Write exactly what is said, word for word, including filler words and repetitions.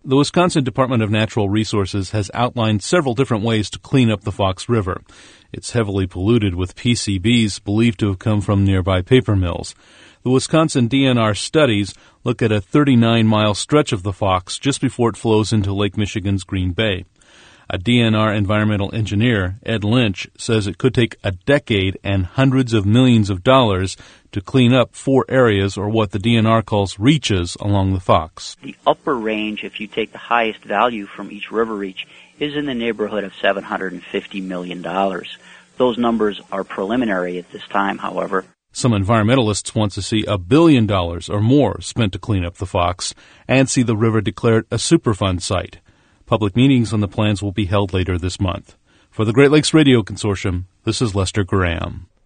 The Wisconsin Department of Natural Resources has outlined several different ways to clean up the Fox River. It's heavily polluted with P C Bs believed to have come from nearby paper mills. The Wisconsin D N R studies look at a thirty-nine mile stretch of the Fox just before it flows into Lake Michigan's Green Bay. A D N R environmental engineer, Ed Lynch, says it could take a decade and hundreds of millions of dollars to clean up four areas, or what the D N R calls reaches, along the Fox. The upper range, if you take the highest value from each river reach, is in the neighborhood of seven hundred fifty million dollars. Those numbers are preliminary at this time, however. Some environmentalists want to see a billion dollars or more spent to clean up the Fox and see the river declared a Superfund site. Public meetings on the plans will be held later this month. For the Great Lakes Radio Consortium, this is Lester Graham.